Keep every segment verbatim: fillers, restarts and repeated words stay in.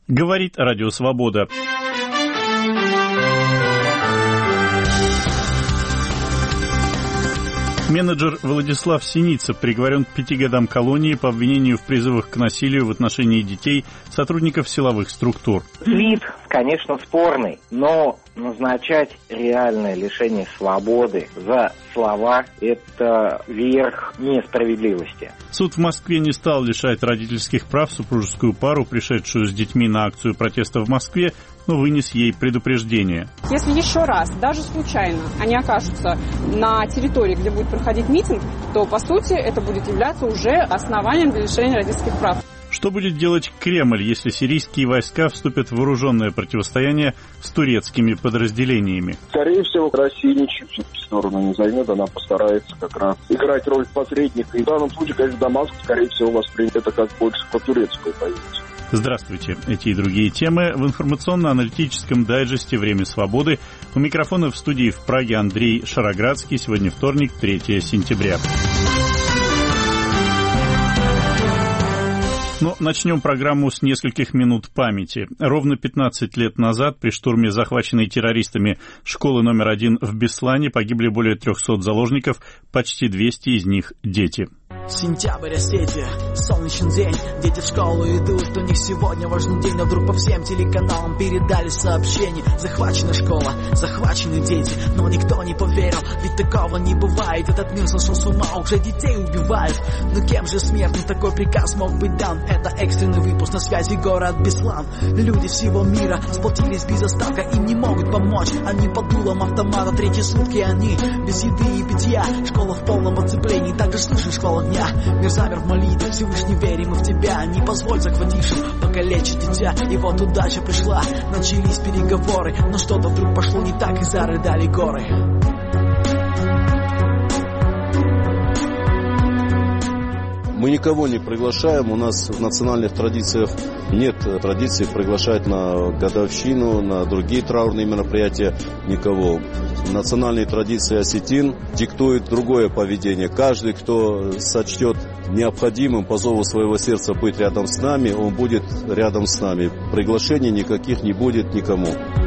Говорит Радио Свобода. Менеджер Владислав Синицев приговорен к пяти годам колонии по обвинению в призывах к насилию в отношении детей сотрудников силовых структур. Вид, конечно, спорный, но назначать реальное лишение свободы за слова – это верх несправедливости. Суд в Москве не стал лишать родительских прав супружескую пару, пришедшую с детьми на акцию протеста в Москве, но вынес ей предупреждение. Если еще раз, даже случайно, они окажутся на территории, где будет проходить митинг, то, по сути, это будет являться уже основанием для лишения родительских прав. Что будет делать Кремль, если сирийские войска вступят в вооруженное противостояние с турецкими подразделениями? Скорее всего, Россия ничью все-таки сторону не займет, она постарается как раз играть роль посредника. И в данном случае, конечно, Дамаск, скорее всего, воспримет это как больше протурецкую позицию. Здравствуйте. Эти и другие темы в информационно-аналитическом дайджесте «Время свободы». У микрофона в студии в Праге Андрей Шароградский. Сегодня вторник, третьего сентября. Но начнем программу с нескольких минут памяти. Ровно пятнадцать лет назад при штурме захваченной террористами школы номер один в Беслане погибли более трехсот заложников, почти двести из них дети. Сентябрь, Осетия, солнечный день, дети в школу идут, у них сегодня важный день, но вдруг по всем телеканалам передали сообщение: захвачена школа, захвачены дети, но никто не поверил, ведь такого не бывает, этот мир сошел с ума, уже детей убивают, но кем же смертным такой приказ мог быть дан? Это экстренный выпуск, на связи город Беслан, люди всего мира сплотились без остатка, им не могут помочь, они под дулом автомата, третьи сутки они без еды и питья, школа в полном оцеплении, также слышишь школа дня. Мир замер в молитве, Всевышний, верим мы в тебя. Не позволь захватившим покалечить дитя. И вот удача пришла, начались переговоры, но что-то вдруг пошло не так, и зарыдали горы. Мы никого не приглашаем, у нас в национальных традициях нет традиции приглашать на годовщину, на другие траурные мероприятия никого. Национальные традиции осетин диктуют другое поведение. Каждый, кто сочтет необходимым по зову своего сердца быть рядом с нами, он будет рядом с нами. Приглашений никаких не будет никому.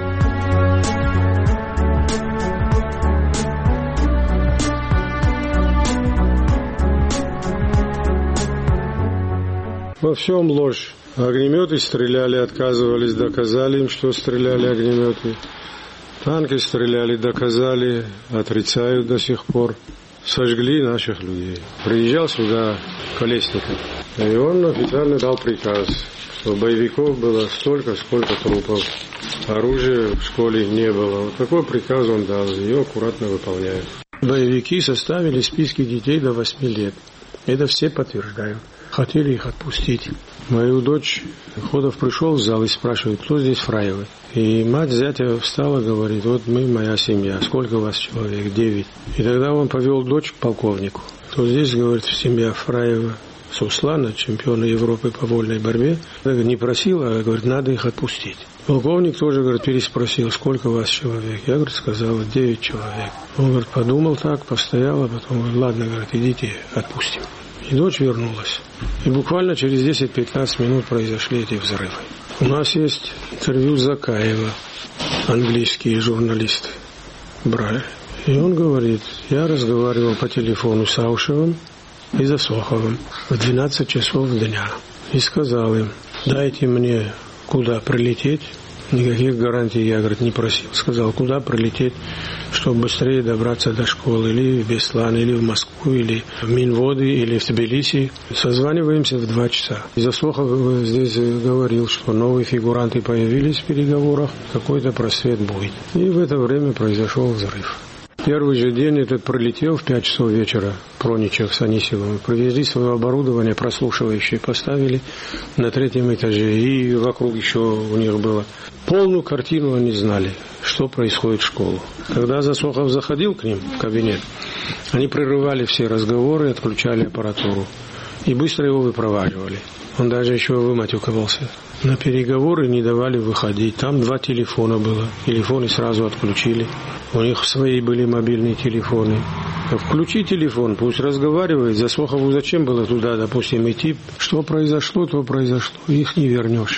Во всем ложь. Огнеметы стреляли, отказывались, доказали им, что стреляли огнеметы. Танки стреляли, доказали, отрицают до сих пор. Сожгли наших людей. Приезжал сюда Колесников, и он официально дал приказ, что боевиков было столько, сколько трупов. Оружия в школе не было. Вот такой приказ он дал, ее аккуратно выполняют. Боевики составили списки детей до восьми лет. Это все подтверждают. Хотели их отпустить. Мою дочь, Ходов пришел в зал и спрашивает, кто здесь Фраевы. И мать зятя встала и говорит, вот мы, моя семья, сколько у вас человек? Девять. И тогда он повел дочь к полковнику. Кто здесь, говорит, семья Фраева, Суслана, чемпиона Европы по вольной борьбе. Не просила, а говорит, надо их отпустить. Полковник тоже, говорит, переспросил, сколько у вас человек? Я, говорит, сказала, девять человек. Он, говорит, подумал так, постоял, а потом говорит, ладно, говорит, идите, отпустим. И дочь вернулась. И буквально через десять-пятнадцать минут произошли эти взрывы. У нас есть интервью Закаева, английский журналист, брали. И он говорит, я разговаривал по телефону с Аушевым и Засоховым в двенадцать часов дня. И сказал им, дайте мне куда прилететь. Никаких гарантий я, говорит, не просил. Сказал, куда прилететь, чтобы быстрее добраться до школы, или в Беслан, или в Москву, или в Минводы, или в Тбилиси. Созваниваемся в два часа. Засохов здесь говорил, что новые фигуранты появились в переговорах, какой-то просвет будет. И в это время произошел взрыв. Первый же день этот пролетел в пять часов вечера, Проничев с Анисимовым. Привезли свое оборудование, прослушивающее, поставили на третьем этаже. И вокруг еще у них было. Полную картину они знали, что происходит в школу. Когда Засохов заходил к ним в кабинет, они прерывали все разговоры, отключали аппаратуру. И быстро его выпроваживали. Он даже еще выматюковался. На переговоры не давали выходить. Там два телефона было. Телефоны сразу отключили. У них свои были мобильные телефоны. Включи телефон, пусть разговаривает. Засохову зачем было туда, допустим, идти? Что произошло, то произошло. Их не вернешь.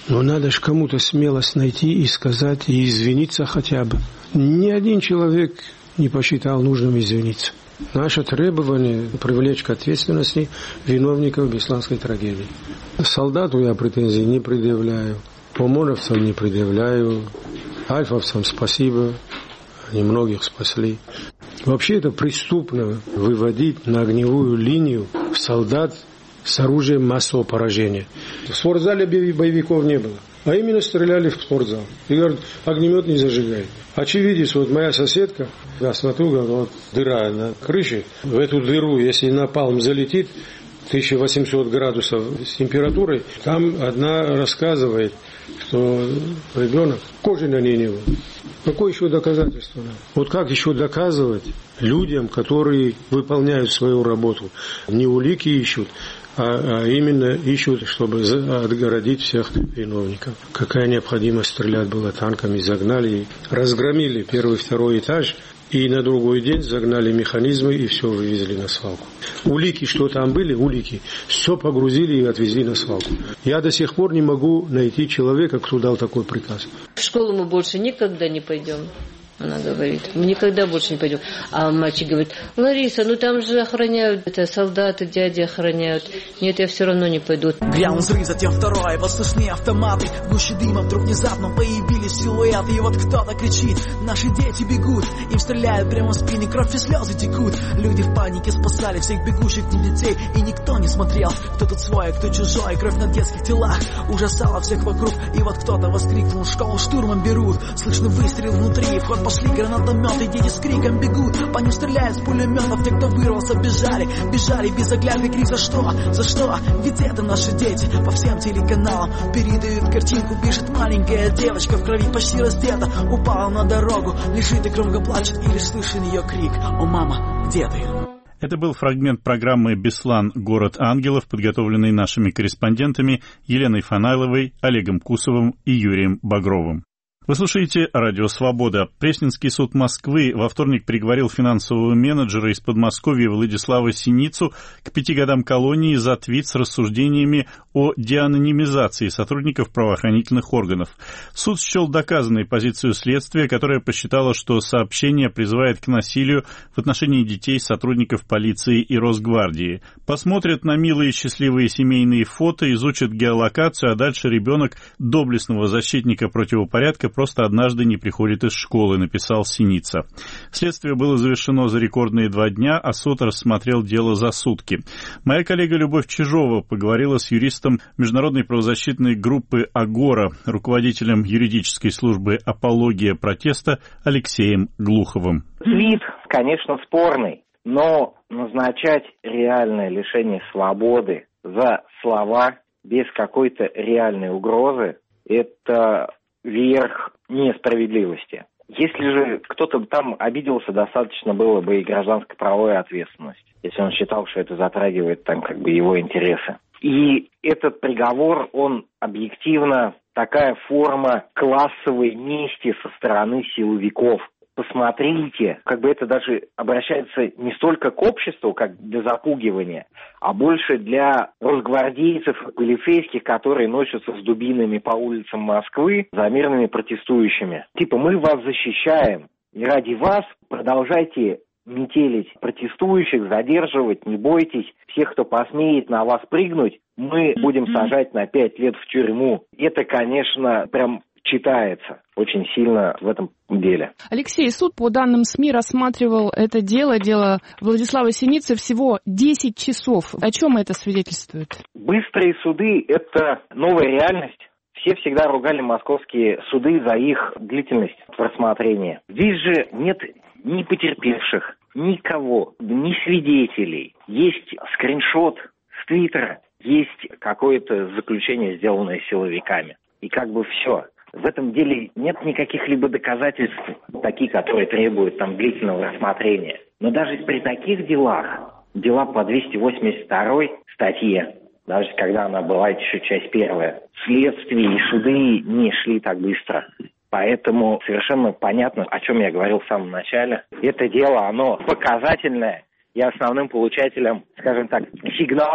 Но надо же кому-то смелость найти и сказать, и извиниться хотя бы. Ни один человек не посчитал нужным извиниться. Наше требование – привлечь к ответственности виновников бесланской трагедии. Солдату я претензий не предъявляю, ОМОНовцам не предъявляю, альфовцам спасибо, они многих спасли. Вообще это преступно выводить на огневую линию солдат с оружием массового поражения. В спортзале боевиков не было, а именно стреляли в спортзал. И говорят, огнемет не зажигает. Очевидец, вот моя соседка, я смотрю, говорит, вот дыра на крыше, в эту дыру, если напалм залетит, тысяча восемьсот градусов с температурой, там одна рассказывает, что ребенок кожи на ней не было. Какое еще доказательство? Вот как еще доказывать людям, которые выполняют свою работу? Не улики ищут, а, а именно ищут, чтобы отгородить всех виновников. Какая необходимость стрелять было танками, загнали, разгромили первый, второй этаж, и на другой день загнали механизмы и все вывезли на свалку. Улики, что там были, улики, все погрузили и отвезли на свалку. Я до сих пор не могу найти человека, кто дал такой приказ. В школу мы больше никогда не пойдем. Она говорит, мы никогда больше не пойдем. А мальчик говорит, Лариса, ну там же охраняют, это солдаты, дяди охраняют. Нет, я все равно не пойду. Грянул взрыв, затем второй, вот слышны автоматы. В гуще дыма вдруг внезапно появились силуэты. И вот кто-то кричит, наши дети бегут. Им стреляют прямо в спины, кровь и слезы текут. Люди в панике спасали всех бегущих детей. И никто не смотрел, кто тут свой, кто чужой. Кровь на детских телах ужасала всех вокруг. И вот кто-то воскликнул, школу штурмом берут. Слышно выстрел внутри, вход пошли гранатометы, дети с криком бегут. По ним стреляют с пулеметов, те, кто вырвался, бежали. Бежали без оглядки, крик, за что? За что? Ведь это наши дети. По всем телеканалам передают картинку. Бежит маленькая девочка в крови, почти раздета. Упала на дорогу, лежит и громко плачет. И лишь слышен ее крик: «О, мама, где ты?» Это был фрагмент программы «Беслан. Город ангелов», подготовленный нашими корреспондентами Еленой Фанайловой, Олегом Кусовым и Юрием Багровым. Вы слушаете «Радио Свобода». Пресненский суд Москвы во вторник приговорил финансового менеджера из Подмосковья Владислава Синицу к пяти годам колонии за твит с рассуждениями о деанонимизации сотрудников правоохранительных органов. Суд счел доказанной позицию следствия, которое посчитало, что сообщение призывает к насилию в отношении детей сотрудников полиции и Росгвардии. Посмотрят на милые счастливые семейные фото, изучат геолокацию, а дальше ребенок доблестного защитника правопорядка просто однажды не приходит из школы, написал Синица. Следствие было завершено за рекордные два дня, а суд рассмотрел дело за сутки. Моя коллега Любовь Чижова поговорила с юристом международной правозащитной группы «Агора», руководителем юридической службы «Апология протеста» Алексеем Глуховым. Твит, конечно, спорный, но назначать реальное лишение свободы за слова без какой-то реальной угрозы – это верх несправедливости. Если же кто-то там обиделся, достаточно было бы и гражданско-правовой ответственности, если он считал, что это затрагивает там как бы его интересы. И этот приговор, он объективно такая форма классовой мести со стороны силовиков. Посмотрите, как бы это даже обращается не столько к обществу, как для запугивания, а больше для росгвардейцев, полицейских, которые носятся с дубинами по улицам Москвы за мирными протестующими. Типа, мы вас защищаем, и ради вас продолжайте метелить протестующих, задерживать, не бойтесь. Всех, кто посмеет на вас прыгнуть, мы будем сажать на пять лет в тюрьму. Это, конечно, прям читается очень сильно в этом деле. Алексей, суд по данным СМИ рассматривал это дело, дело Владислава Синицы, всего десять часов. О чем это свидетельствует? Быстрые суды – это новая реальность. Все всегда ругали московские суды за их длительность в рассмотрении. Здесь же нет ни потерпевших, никого, ни свидетелей. Есть скриншот с Твиттера, есть какое-то заключение, сделанное силовиками. И как бы все. В этом деле нет никаких либо доказательств, такие, которые требуют там длительного рассмотрения. Но даже при таких делах, дела по двести восемьдесят второй статье, даже когда она была еще часть первая, следствие и суды не шли так быстро. Поэтому совершенно понятно, о чем я говорил в самом начале. Это дело, оно показательное и основным получателем, скажем так, сигнала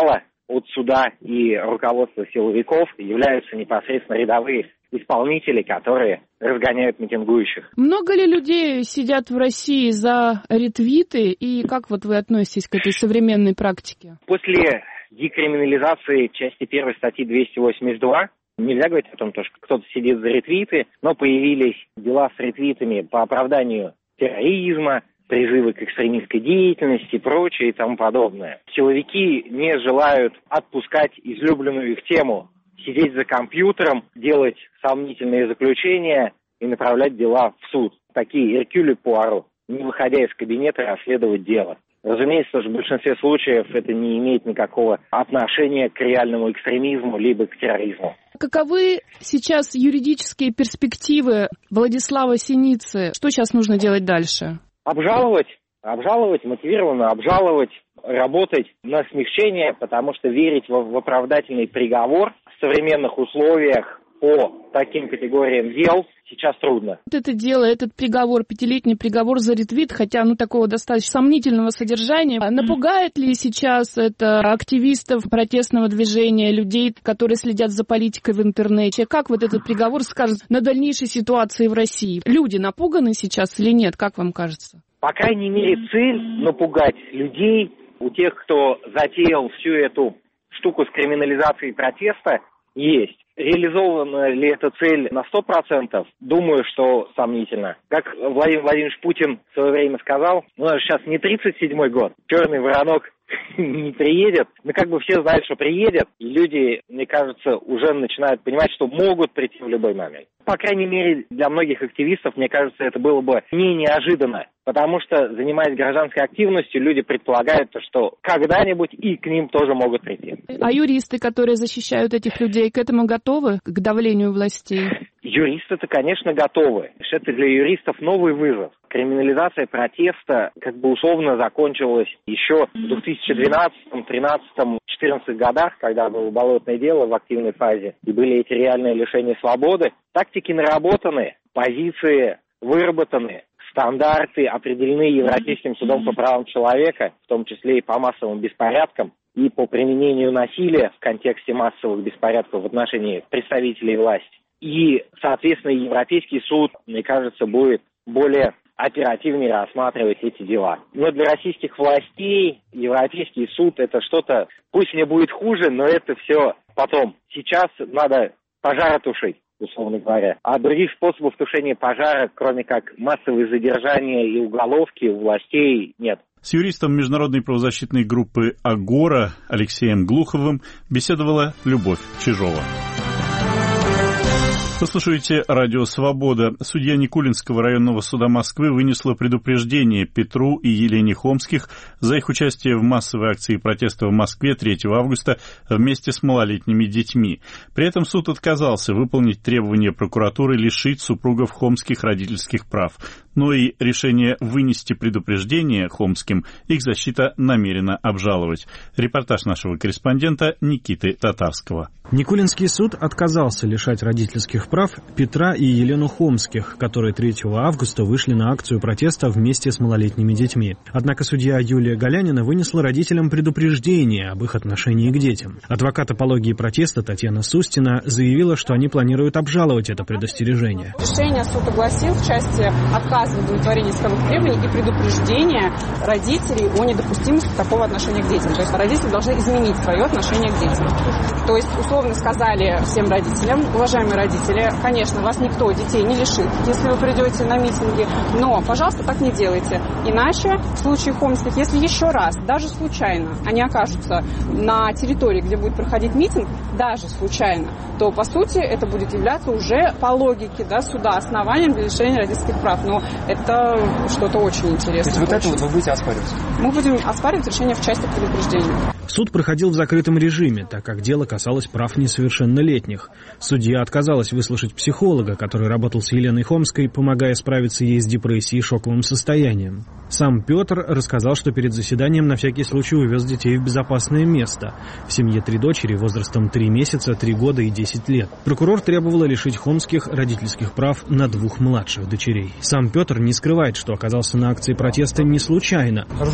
от суда и руководства силовиков являются непосредственно рядовые исполнители, которые разгоняют митингующих. Много ли людей сидят в России за ретвиты, и как вот вы относитесь к этой современной практике? После декриминализации части первой статьи двести восемьдесят два нельзя говорить о том, что кто-то сидит за ретвиты, но появились дела с ретвитами по оправданию терроризма, призывы к экстремистской деятельности и прочее и тому подобное. Силовики не желают отпускать излюбленную их тему, сидеть за компьютером, делать сомнительные заключения и направлять дела в суд. Такие Эркюль Пуаро, не выходя из кабинета, расследовать дело. Разумеется, в большинстве случаев это не имеет никакого отношения к реальному экстремизму либо к терроризму. Каковы сейчас юридические перспективы Владислава Синицы? Что сейчас нужно делать дальше? Обжаловать, обжаловать, мотивированно обжаловать, работать на смягчение, потому что верить в, в оправдательный приговор в современных условиях по таким категориям дел сейчас трудно. Вот это дело, этот приговор, пятилетний приговор за ретвит, хотя ну такого достаточно сомнительного содержания, напугает ли сейчас это активистов протестного движения, людей, которые следят за политикой в интернете? Как вот этот приговор скажет на дальнейшей ситуации в России? Люди напуганы сейчас или нет, как вам кажется? По крайней мере, цель напугать людей. У тех, кто затеял всю эту штуку с криминализацией протеста, есть. Реализована ли эта цель на сто процентов? Думаю, что сомнительно. Как Владимир Владимирович Путин в свое время сказал, у нас сейчас не тридцать седьмой год, черный воронок не приедет. Ну, как бы все знают, что приедет, и люди, мне кажется, уже начинают понимать, что могут прийти в любой момент. По крайней мере, для многих активистов, мне кажется, это было бы не неожиданно, потому что, занимаясь гражданской активностью, люди предполагают, что когда-нибудь и к ним тоже могут прийти. А юристы, которые защищают этих людей, к этому готовы, к давлению властей? Юристы-то, конечно, готовы. Это для юристов новый вызов. Криминализация протеста как бы условно закончилась еще в две тысячи двенадцатом, тринадцатом, четырнадцатом годах, когда было болотное дело в активной фазе, и были эти реальные лишения свободы. Тактики наработаны, позиции выработаны, стандарты определены Европейским судом по правам человека, в том числе и по массовым беспорядкам, и по применению насилия в контексте массовых беспорядков в отношении представителей власти. И, соответственно, Европейский суд, мне кажется, будет более оперативнее рассматривать эти дела. Но для российских властей Европейский суд — это что-то, пусть мне будет хуже, но это все потом. Сейчас надо пожар тушить, условно говоря. А других способов тушения пожара, кроме как массовые задержания и уголовки, у властей нет. С юристом международной правозащитной группы «Агора» Алексеем Глуховым беседовала Любовь Чижова. Вы слушаете «Радио Свобода». Судья Никулинского районного суда Москвы вынесла предупреждение Петру и Елене Хомских за их участие в массовой акции протеста в Москве третьего августа вместе с малолетними детьми. При этом суд отказался выполнить требования прокуратуры лишить супругов Хомских родительских прав. Но и решение вынести предупреждение Хомским их защита намерена обжаловать. Репортаж нашего корреспондента Никиты Татарского. Никулинский суд отказался лишать родительских прав Петра и Елену Хомских, которые третьего августа вышли на акцию протеста вместе с малолетними детьми. Однако судья Юлия Галянина вынесла родителям предупреждение об их отношении к детям. Адвокат апологии протеста Татьяна Сустина заявила, что они планируют обжаловать это предостережение. Решение суд огласил в части отказа в удовлетворении исковых требований и предупреждения родителей о недопустимости такого отношения к детям. То есть родители должны изменить свое отношение к детям. То есть условно сказали всем родителям: уважаемые родители, конечно, вас никто детей не лишит, если вы придете на митинги, но, пожалуйста, так не делайте. Иначе, в случае Хомских, если еще раз, даже случайно, они окажутся на территории, где будет проходить митинг, даже случайно, то, по сути, это будет являться уже по логике, да, суда основанием для лишения родительских прав. Но это что-то очень интересное. То есть вот это вот вы будете оспаривать? Мы будем оспаривать решение в части предупреждения. Суд проходил в закрытом режиме, так как дело касалось прав несовершеннолетних. Судья отказалась выслушать психолога, который работал с Еленой Хомской, помогая справиться ей с депрессией и шоковым состоянием. Сам Петр рассказал, что перед заседанием на всякий случай увез детей в безопасное место. В семье три дочери возрастом три месяца, три года и десять лет. Прокурор требовала лишить Хомских родительских прав на двух младших дочерей. Сам Петр не скрывает, что оказался на акции протеста не случайно.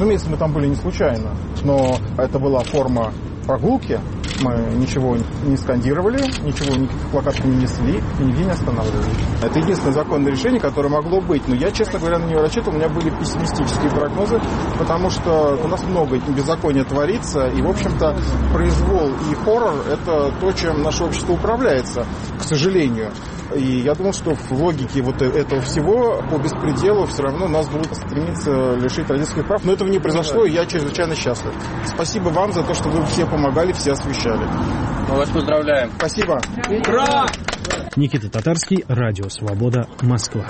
Разумеется, мы там были не случайно, но это была форма прогулки. Мы ничего не скандировали, ничего, никаких плакатов не несли и нигде не останавливались. Это единственное законное решение, которое могло быть. Но я, честно говоря, на него рассчитывал. У меня были пессимистические прогнозы, потому что у нас много беззакония творится. И, в общем-то, произвол и хоррор – это то, чем наше общество управляется, к сожалению. И я думал, что в логике вот этого всего по беспределу все равно нас будут стремиться лишить родительских прав. Но этого не произошло, и я чрезвычайно счастлив. Спасибо вам за то, что вы все помогали, все освещали. Мы вас поздравляем. Спасибо. Ура! Никита Татарский, Радио Свобода, Москва.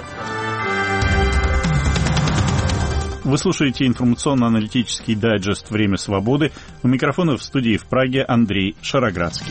Вы слушаете информационно-аналитический дайджест «Время свободы». У микрофона в студии в Праге Андрей Шароградский.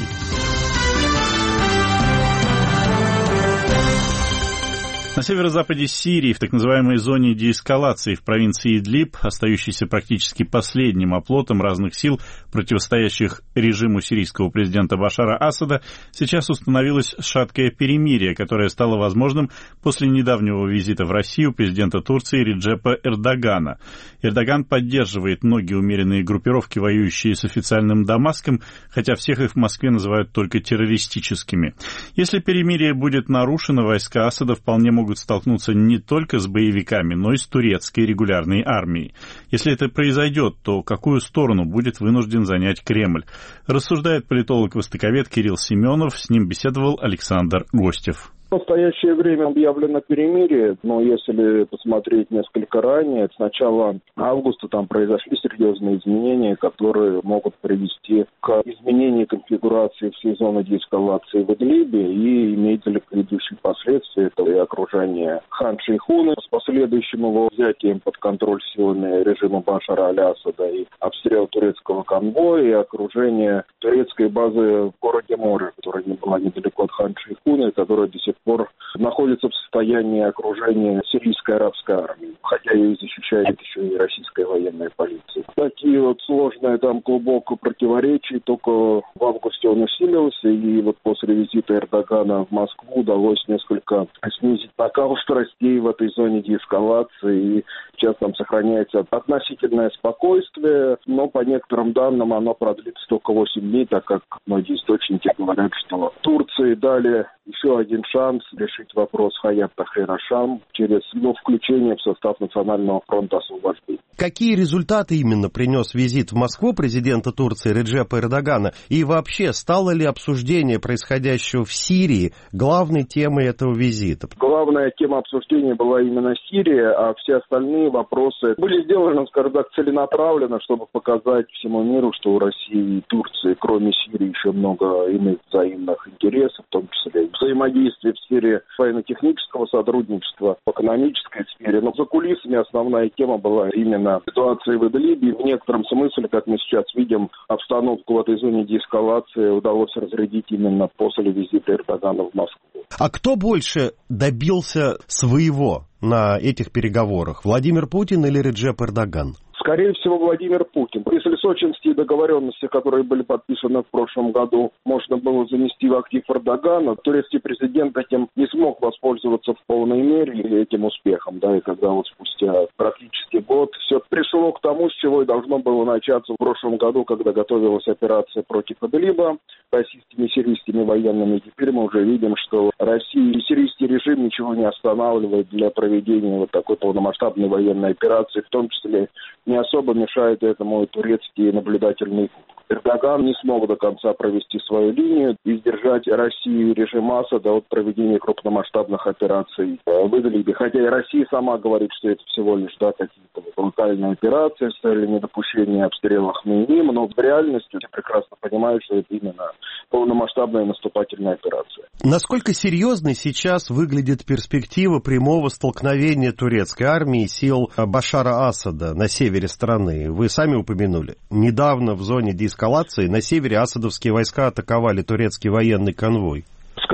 На северо-западе Сирии, в так называемой зоне деэскалации в провинции Идлиб, остающейся практически последним оплотом разных сил, противостоящих режиму сирийского президента Башара Асада, сейчас установилось шаткое перемирие, которое стало возможным после недавнего визита в Россию президента Турции Реджепа Эрдогана. Эрдоган поддерживает многие умеренные группировки, воюющие с официальным Дамаском, хотя всех их в Москве называют только террористическими. Если перемирие будет нарушено, войска Асада вполне могут могут столкнуться не только с боевиками, но и с турецкой регулярной армией. Если это произойдет, то какую сторону будет вынужден занять Кремль? Рассуждает политолог-востоковед Кирилл Семенов, с ним беседовал Александр Гостев. В настоящее время объявлено перемирие, но если посмотреть несколько ранее, с начала августа там произошли серьезные изменения, которые могут привести к изменению конфигурации всей зоны деэскалации в Идлибе и иметь далекоидущие последствия. Это и окружение Хан-Шейхуна с последующим его взятием под контроль силами режима Башара аль-Асада, и обстрел турецкого конвоя, и окружение турецкой базы в городе Море, которая не была недалеко от Хан-Шейхуна, и которая до сих пор находится в состоянии окружения сирийской арабской армии, хотя ее защищает еще и российская военная полиция. Такие вот сложные там глубокие противоречия, только в августе он усилился, и вот после визита Эрдогана в Москву удалось несколько снизить накал страстей в этой зоне деэскалации, и сейчас там сохраняется относительное спокойствие, но по некоторым данным оно продлится только восемь дней, так как многие источники говорят, что Турции дали еще один шанс решить вопрос Хаят Тахрир аш-Шам через ну, включение в состав Национального фронта освобождения. Какие результаты именно принес визит в Москву президента Турции Реджепа Эрдогана? И вообще, стало ли обсуждение происходящего в Сирии главной темой этого визита? Главная тема обсуждения была именно Сирия, а все остальные вопросы были сделаны, скажем так, целенаправленно, чтобы показать всему миру, что у России и Турции, кроме Сирии, еще много иных взаимных интересов, в том числе взаимодействие в сфере военно-технического сотрудничества, в экономической сфере. Но за кулисами основная тема была именно ситуация в Идлибе. В некотором смысле, как мы сейчас видим, обстановку в этой зоне деэскалации удалось разрядить именно после визита Эрдогана в Москву. А кто больше добился своего на этих переговорах? Владимир Путин или Реджеп Эрдоган? Скорее всего, Владимир Путин. Если сочинские договоренности, которые были подписаны в прошлом году, можно было занести в актив Эрдогана, турецкий президент этим не смог воспользоваться в полной мере и этим успехом. Да, и когда вот спустя практически год все пришло к тому, с чего и должно было начаться в прошлом году, когда готовилась операция против Идлиба российскими и сирийскими военными. И теперь мы уже видим, что Россия и сирийский режим ничего не останавливает для проведения вот такой полномасштабной военной операции, в том числе не особо мешает этому и турецкий наблюдательный пункт. Эрдоган не смог до конца провести свою линию и сдержать Россию и режим Асада от проведения крупномасштабных операций в Идлибе. Хотя и Россия сама говорит, что это всего лишь да, какие-то локальные операции с целью недопущения обстрелов Хмеймим, но в реальности все прекрасно понимают, что это именно полномасштабная наступательная операция. Насколько серьезной сейчас выглядит перспектива прямого столкновения турецкой армии и сил Башара Асада на севере страны? Вы сами упомянули. Недавно в зоне деэскалации на севере асадовские войска атаковали турецкий военный конвой. Скорее всего,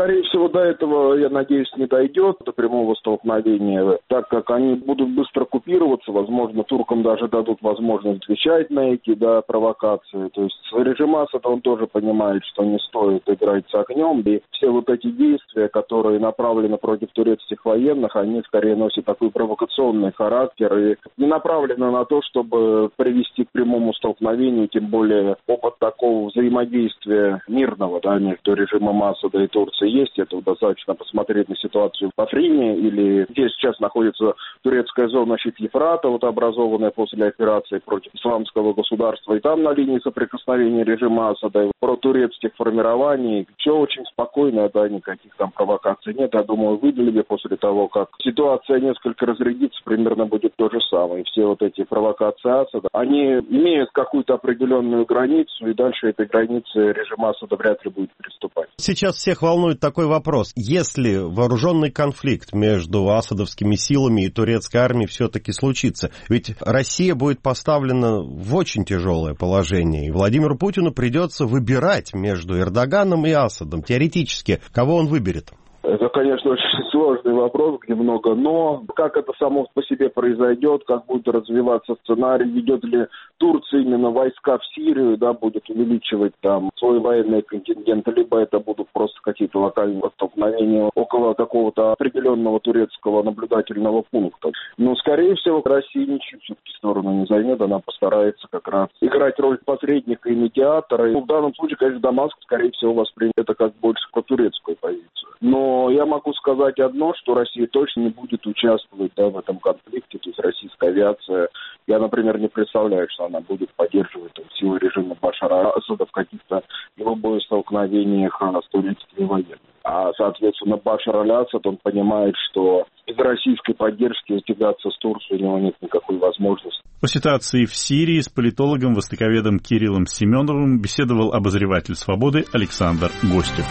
всего, до этого, я надеюсь, не дойдет, до прямого столкновения, так как они будут быстро купироваться, возможно, туркам даже дадут возможность отвечать на эти, да, провокации. То есть режим Асада, он тоже понимает, что не стоит играть с огнем, и все вот эти действия, которые направлены против турецких военных, они скорее носят такой провокационный характер и не направлены на то, чтобы привести к прямому столкновению, тем более опыт такого взаимодействия мирного, да, между режимом Асада и Турцией есть. Это достаточно посмотреть на ситуацию в Африне, или где сейчас находится турецкая зона щит Ефрата, вот образованная после операции против исламского государства, и там на линии соприкосновения режима Асада и протурецких формирований все очень спокойно, да, никаких там провокаций нет. Я думаю, в Идлибе после того, как ситуация несколько разрядится, примерно будет то же самое. И все вот эти провокации Асада, они имеют какую-то определенную границу, и дальше этой границы режим Асада вряд ли будет приступать. Сейчас всех волнует такой вопрос. Если вооруженный конфликт между асадовскими силами и турецкой армией все-таки случится, ведь Россия будет поставлена в очень тяжелое положение, и Владимиру Путину придется выбирать между Эрдоганом и Асадом. Теоретически, кого он выберет? Это, конечно, очень сложный вопрос, где много «но». Как это само по себе произойдет, как будет развиваться сценарий, ведет ли Турция именно войска в Сирию, да, будет увеличивать там свой военный контингент, либо это будут просто какие-то локальные столкновения около какого-то определенного турецкого наблюдательного пункта. Но, скорее всего, Россия ничью все-таки сторону не займет, она постарается как раз играть роль посредника и медиатора. И в данном случае, конечно, Дамаск, скорее всего, воспримет это как больше протурецкую позицию. Но я могу сказать одно, что Россия точно не будет участвовать, да, в этом конфликте, то есть российская авиация. Я, например, не представляю, что она будет поддерживать там, силы режима Башара Асада в каких-то его боестолкновениях с турецкими военными. А, соответственно, Башар аль-Асад, он понимает, что без российской поддержки тягаться с Турцией у него нет никакой возможности. По ситуации в Сирии с политологом, востоковедом Кириллом Семеновым беседовал обозреватель «Свободы» Александр Гостев.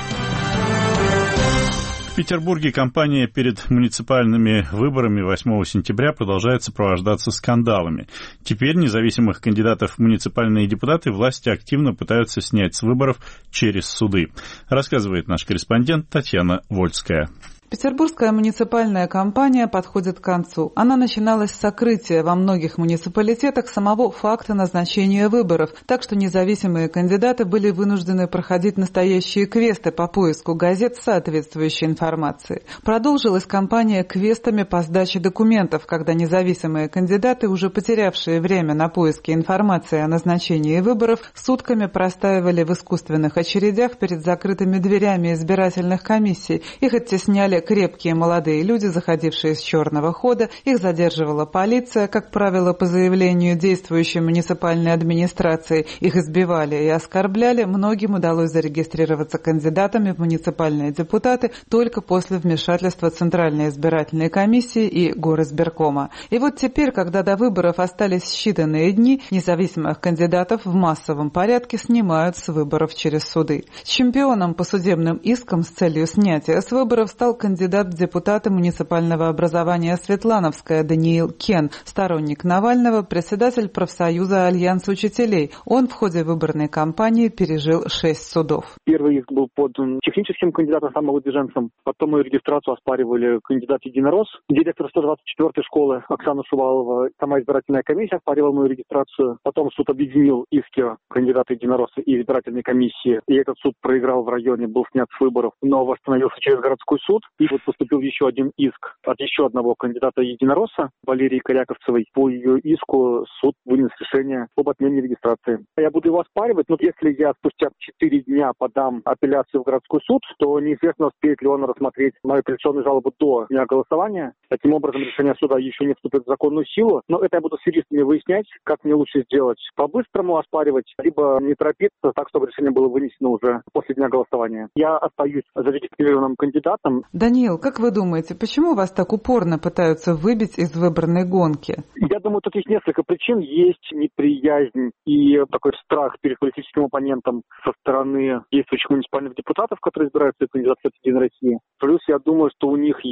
В Петербурге кампания перед муниципальными выборами восьмого сентября продолжает сопровождаться скандалами. Теперь независимых кандидатов в муниципальные депутаты власти активно пытаются снять с выборов через суды. Рассказывает наш корреспондент Татьяна Вольская. Петербургская муниципальная кампания подходит к концу. Она начиналась с сокрытия во многих муниципалитетах самого факта назначения выборов, так что независимые кандидаты были вынуждены проходить настоящие квесты по поиску газет с соответствующей информацией. Продолжилась кампания квестами по сдаче документов, когда независимые кандидаты, уже потерявшие время на поиски информации о назначении выборов, сутками простаивали в искусственных очередях перед закрытыми дверями избирательных комиссий. Их оттесняли крепкие молодые люди, заходившие с черного хода. Их задерживала полиция, как правило, по заявлению действующей муниципальной администрации. Их избивали и оскорбляли. Многим удалось зарегистрироваться кандидатами в муниципальные депутаты только после вмешательства Центральной избирательной комиссии и Горизбиркома. И вот теперь, когда до выборов остались считанные дни, независимых кандидатов в массовом порядке снимают с выборов через суды. Чемпионом по судебным искам с целью снятия с выборов стал кандидат Кандидат в депутаты муниципального образования Светлановская Даниил Кен, сторонник Навального, председатель профсоюза Альянс учителей. Он в ходе выборной кампании пережил шесть судов. Первый иск был подан техническим кандидатом, самовыдвиженцем. Потом мою регистрацию оспаривали кандидат-единорос, директор сто двадцать четвёртой школы Оксана Шувалова. Сама избирательная комиссия оспаривала мою регистрацию. Потом суд объединил иски кандидата-единороса и избирательной комиссии. И этот суд проиграл в районе, был снят с выборов, но восстановился через городской суд. И вот поступил еще один иск от еще одного кандидата-единороса, Валерии Коряковцевой. По ее иску суд вынес решение об отмене регистрации. Я буду его оспаривать, но если я спустя четыре дня подам апелляцию в городской суд, то неизвестно, успеет ли он рассмотреть мою апелляционную жалобу до дня голосования. Таким образом, решение суда еще не вступит в законную силу. Но это я буду с юристами выяснять, как мне лучше сделать. По-быстрому оспаривать, либо не торопиться, так, чтобы решение было вынесено уже после дня голосования. Я остаюсь зарегистрированным кандидатом. Даниил, как вы думаете, почему вас так упорно пытаются выбить из выборной гонки? Я думаю, тут есть несколько причин. Есть неприязнь и такой страх перед политическим оппонентом со стороны действующих муниципальных депутатов, которые избираются в кандидаты от «Единой России». Плюс я думаю, что у них есть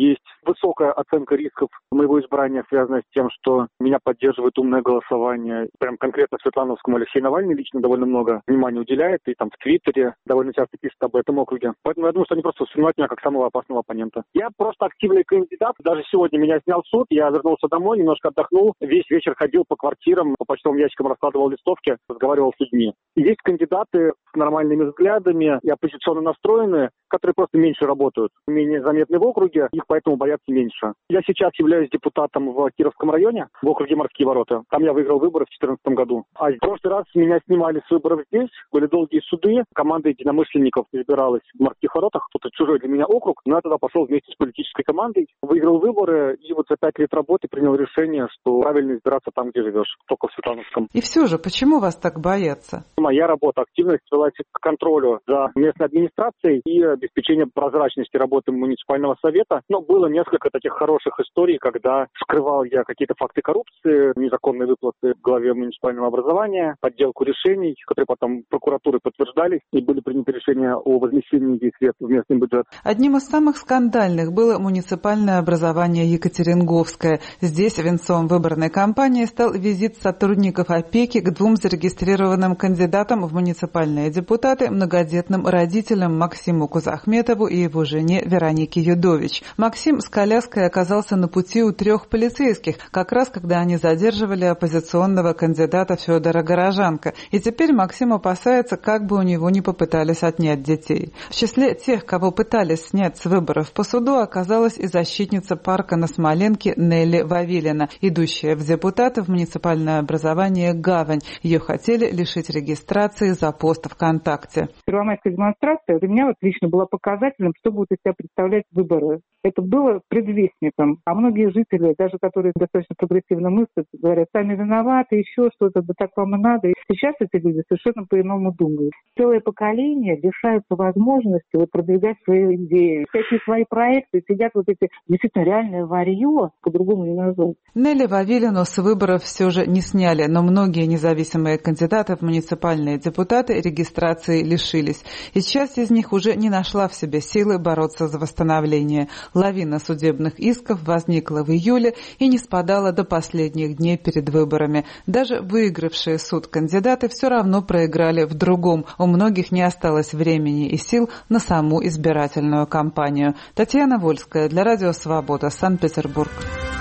высокая оценка рисков моего избрания связана с тем, что меня поддерживает умное голосование. Прям конкретно Светлановскому Алексей Навальный лично довольно много внимания уделяет, и там в Твиттере довольно часто пишет об этом округе. Поэтому я думаю, что они просто воспринимают меня как самого опасного оппонента. Я просто активный кандидат. Даже сегодня меня снял суд, я вернулся домой, немножко отдохнул, весь вечер ходил по квартирам, по почтовым ящикам раскладывал листовки, разговаривал с людьми. И есть кандидаты с нормальными взглядами и оппозиционно настроенные, которые просто меньше работают, менее заметны в округе, их поэтому боятся меньше. Я сейчас являюсь депутатом в Кировском районе, в округе Морские ворота. Там я выиграл выборы в две тысячи четырнадцатом году. А в прошлый раз меня снимали с выборов здесь, были долгие суды, команда единомышленников избиралась в Морских воротах, это чужой для меня округ, но я тогда пошел вместе с политической командой, выиграл выборы, и вот за пять лет работы принял решение, что правильно избираться там, где живешь, только в Светлановском. И все же, почему вас так боятся? Моя работа, активность свелась к контролю за местной администрацией и обеспечение прозрачности работы муниципального совета. Но было несколько таких хороших историй, когда скрывал я какие-то факты коррупции, незаконные выплаты в главе муниципального образования, подделку решений, которые потом прокуратурой подтверждались, и были приняты решения о возмещении этих средств в местный бюджет. Одним из самых скандальных было муниципальное образование Екатеринговское. Здесь венцом выборной кампании стал визит сотрудников опеки к двум зарегистрированным кандидатам в муниципальные депутаты, многодетным родителям Максиму Кузахметову и его жене Веронике Юдович. Максим с коляской оказался на пути у трех полицейских, как раз когда они задерживали оппозиционного кандидата Федора Горожанко. И теперь Максим опасается, как бы у него не попытались отнять детей. В числе тех, кого пытались снять с выборов по суду, оказалась и защитница парка на Смоленке Нелли Вавилина, идущая в депутаты в муниципальное образование «Гавань». Ее хотели лишить регистрации за пост ВКонтакте. Первомайская демонстрация для меня вот лично была показательным, что будут из себя представлять выборы. Это было предвестником. А многие жители, даже которые достаточно прогрессивно мыслят, говорят, сами виноваты, еще что-то, да так вам и надо. И сейчас эти люди совершенно по-иному думают. Целое поколение лишается возможности вот продвигать свои идеи, всякие свои проекты. Сидят вот эти действительно реальное варье, по-другому не назвать. Нелли Вавилину с выборов все же не сняли, но многие независимые кандидаты в муниципальные депутаты регистрации лишились. И часть из них уже не нашла в себе силы бороться за восстановление. Лавина судебных исков возникла в июле и не спадала до последних дней перед выборами. Даже выигравшие суд кандидаты все равно проиграли в другом. У многих не осталось времени и сил на саму избирательную кампанию. Татьяна Вольская для Радио Свобода, Санкт-Петербург.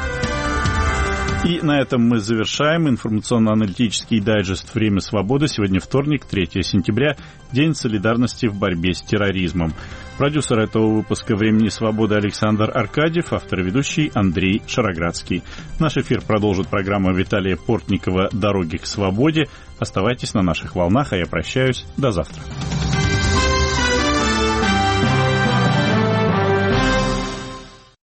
И на этом мы завершаем информационно-аналитический дайджест «Время свободы». Сегодня вторник, третьего сентября, День солидарности в борьбе с терроризмом. Продюсер этого выпуска «Времени свободы» Александр Аркадьев, автор и ведущий Андрей Шароградский. Наш эфир продолжит программа Виталия Портникова «Дороги к свободе». Оставайтесь на наших волнах, а я прощаюсь. До завтра.